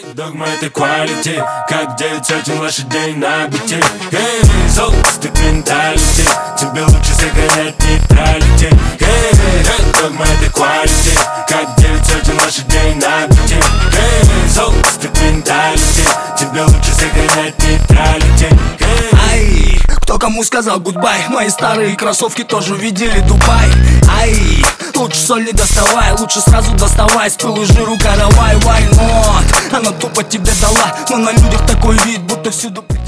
Догма это quality, как 9 сотен лошадей на бите. Эй, золото менталити, тебе лучше сохранять нейтралити. Эй, догма это quality, как 9 сотен лошадей на бите. Эй, золото менталити, тебе лучше сохранять нейтралити. Ай, кто кому сказал гудбай? Мои старые кроссовки тоже видели Дубай. Ай, лучше соль не доставай, лучше сразу доставай. С пылу жиру каравай, why not? Она тупо тебе дала, но на людях такой вид, будто всюду